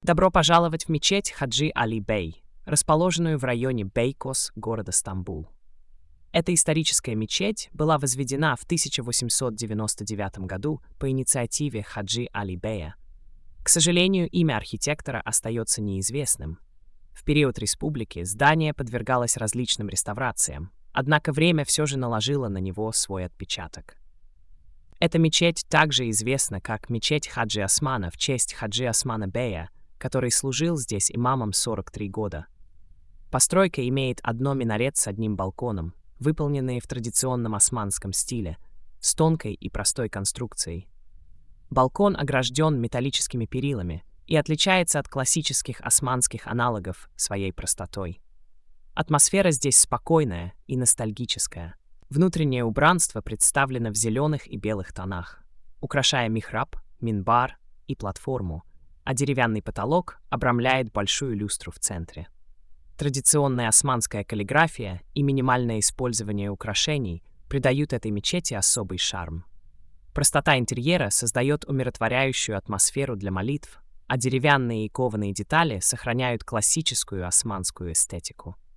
Добро пожаловать в мечеть Хаджи Али Бей, расположенную в районе Бейкос города Стамбул. Эта историческая мечеть была возведена в 1899 году по инициативе Хаджи Али Бея. К сожалению, имя архитектора остается неизвестным. В период республики здание подвергалось различным реставрациям, однако время все же наложило на него свой отпечаток. Эта мечеть также известна как мечеть Хаджи Османа в честь Хаджи Османа Бея, который служил здесь имамом 43 года. Постройка имеет одно минарет с одним балконом, выполненные в традиционном османском стиле, с тонкой и простой конструкцией. Балкон огражден металлическими перилами и отличается от классических османских аналогов своей простотой. Атмосфера здесь спокойная и ностальгическая. Внутреннее убранство представлено в зеленых и белых тонах, украшая михраб, минбар и платформу, а деревянный потолок обрамляет большую люстру в центре. Традиционная османская каллиграфия и минимальное использование украшений придают этой мечети особый шарм. Простота интерьера создает умиротворяющую атмосферу для молитв, а деревянные и кованые детали сохраняют классическую османскую эстетику.